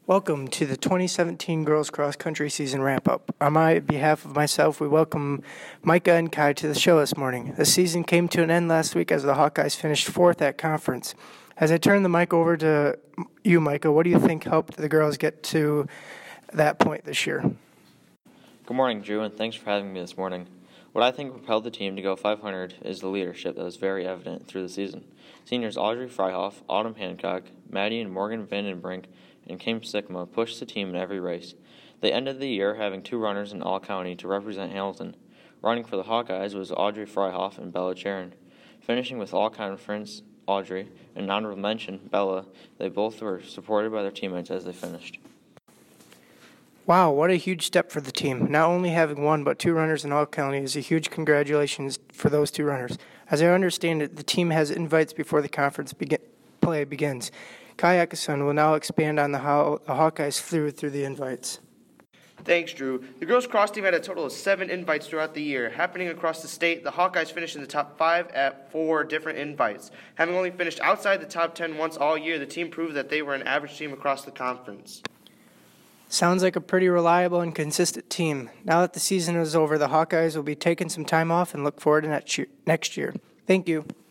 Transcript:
Welcome to the 2017 Girls Cross Country Season Wrap-Up. On behalf of myself, we welcome Micah and Kai to the show this morning. The season came to an end last week as the Hawkeyes finished fourth at conference. As I turn the mic over to you, Micah, what do you think helped the girls get to that point this year? Good morning, Drew, and thanks for having me this morning. What I think propelled the team to go 500 is the leadership that was very evident through the season. Seniors Audrey Freihoff, Autumn Hancock, Maddie and Morgan Vandenbrink, and Kim Sigma pushed the team in every race. They ended the year having 2 runners in all-county to represent Hamilton. Running for the Hawkeyes was Audrey Freihoff and Bella Charon. Finishing with all-conference Audrey and honorable mention Bella, they both were supported by their teammates as they finished. Wow, what a huge step for the team. Not only having 1 but 2 runners in all-county is a huge congratulations for those 2 runners. As I understand it, the team has invites before the conference play begins. Kai Ekason will now expand on how the Hawkeyes flew through the invites. Thanks, Drew. The girls' cross team had a total of 7 invites throughout the year. Happening across the state, the Hawkeyes finished in the top 5 at 4 different invites. Having only finished outside the top 10 once all year, the team proved that they were an average team across the conference. Sounds like a pretty reliable and consistent team. Now that the season is over, the Hawkeyes will be taking some time off and look forward to next year. Thank you.